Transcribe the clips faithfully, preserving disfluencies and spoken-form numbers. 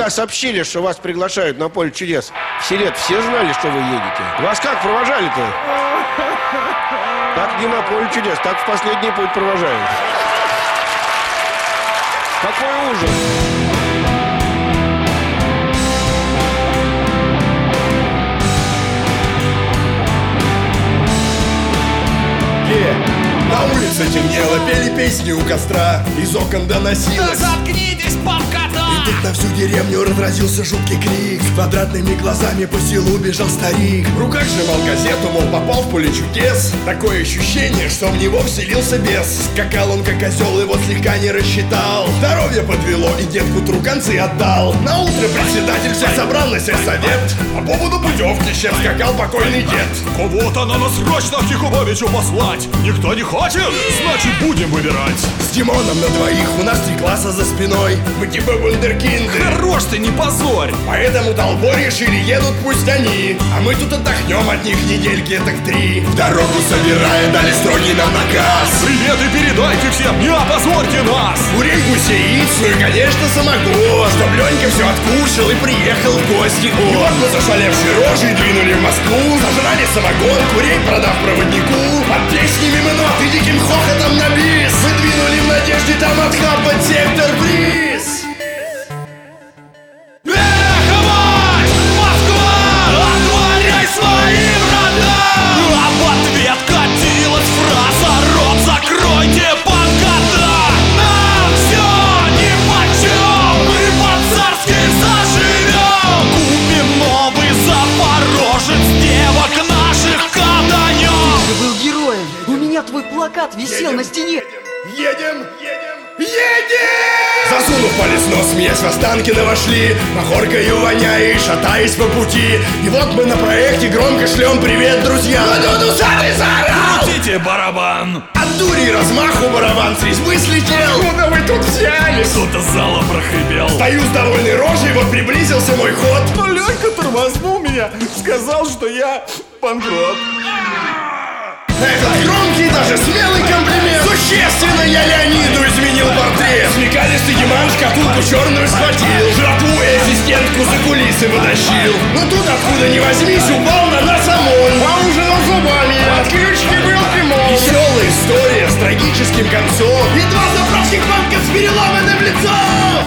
когда сообщили, что вас приглашают на поле чудес, в селе все знали, что вы едете? Вас как провожали-то? Так не на поле чудес, так в последний путь провожают. Какой ужас! На улице темнело, пели песни у костра, из окон доносилось: заткнитесь, папката! И тут на всю деревню разразился жуткий крик. С квадратными глазами по селу бежал старик. В руках сжимал газету, мол, попал в поле чудес. Такое ощущение, что в него вселился бес. Скакал он как козел, его слегка не рассчитал. Здоровье подвело, и дед к утру концы отдал. На утро председатель всех собрал на сельсовет. По поводу путевки чем скакал покойный дед. Кого-то надо срочно к Тихубовичу послать. Никто не хочет? Значит, будем выбирать. С Димоном на двоих, у нас три класса за спиной. Мы типа вундеркинды. Хорош ты, не позорь. Поэтому толпой решили, едут пусть они, а мы тут отдохнем от них недельки, так три. В дорогу собирая, дали строгий нам наказ: привет и передайте всем, не опозорьте нас. Курей, гусей, яицу и, конечно, самогон. Чтоб Ленька все откушал и приехал в гости он. И вот мы зашалевшие рожей двинули в Москву. Зажрали самогон, курей продав проводнику. Под песнями мы ноты диким хохотом на бис. Мы двинули в надежде там отхапать сектор приз. Твой плакат висел едем, на стене. Едем, едем, едем! Засунув палец в нос, смеясь в Останкино вошли. Махоркою воняя и шатаясь по пути. И вот мы на проекте громко шлем привет, друзья. Ну-ну-ну, сами заорал! Крутите барабан! От дури и размаху барабан с резьбы слетел. Откуда вы тут взялись? Кто-то с зала прохрипел. Стою с довольной рожей, вот приблизился мой ход. Но Ленька тормознул меня, сказал, что я банкрот. Этот громкий, даже смелый комплимент. Существенно я Леониду изменил портрет. Смекалистый Диман шкатулку черную схватил. Жратву и ассистентку за кулисы вытащил. Но тут откуда ни возьмись упал на нас ОМОН. Поужинал зубами, от ключки был лимон. Веселая история с трагическим концом. И два заправских бабка с переломанным лицом.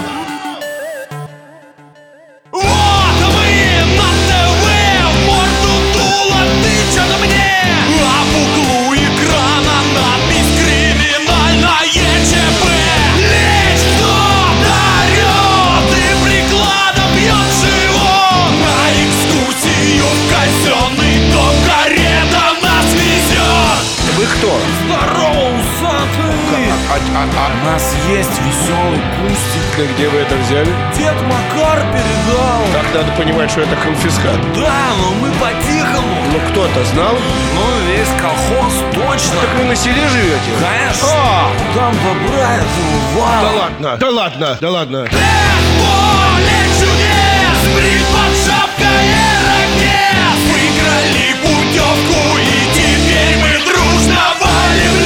Кто? Здорово, усатый! А, а, а, У нас есть веселый кустик. да где вы это взяли? Дед Макар передал. Так надо понимать, что это конфискат. Да, но мы по-тихому. Ну кто-то знал? Ну, весь колхоз точно. Так вы на селе живете? Конечно. А! Там бобра этого вала. Да ладно, да ладно, да ладно. Эх, поле чудес, брит под шапкой и ракет. Выиграли путевку, и теперь мы дружно валим.